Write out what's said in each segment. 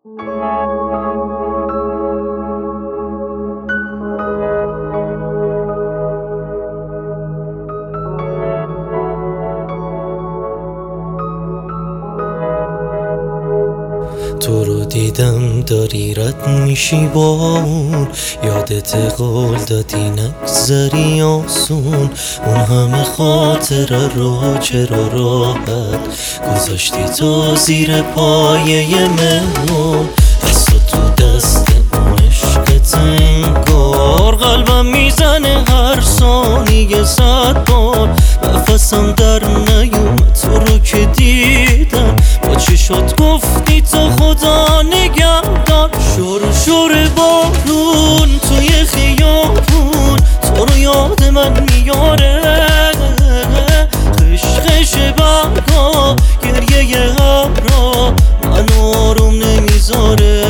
تو رو دیدم داری رد میشی با اون، یادت قول دادی نگذری آسون. اون همه خاطره رو چرا راحت گذاشتی تو زیر پایه مهمون؟ دست تو دست اون عشقت انگار، قلبم میزنه هر ثانیه 100 بار. نفسم در نیومد تو رو که دیدم، با چشات گفتی تو خدا نگهدار. شور بارون توی خیابون تو رو یاد من میاره، خش برگا گریه ابرا من آروم نمیذاره.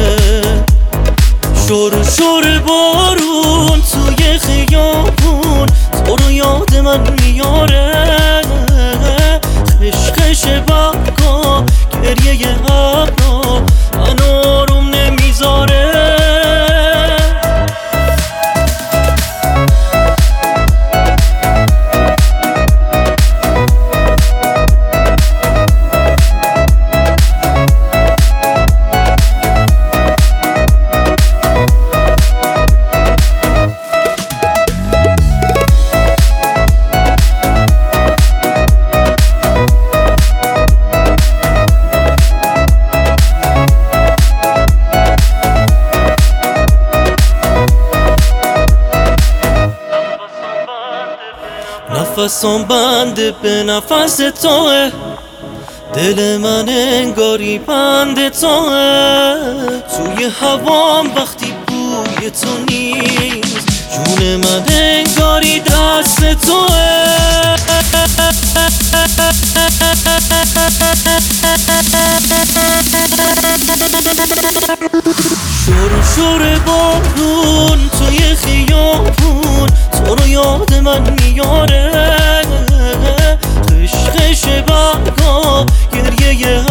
شور بارون توی خیابون تو رو یاد من میاره، خش برگا گریه ابرا من آروم نمیذاره. نفسم بنده به نفس توه، دل من انگاری بند توه. توی هوام وقتی بوی تو نیست، جون من انگاری دست توه. شور بارون توی خیابون تو رو یاد من میاره، خش برگا گریه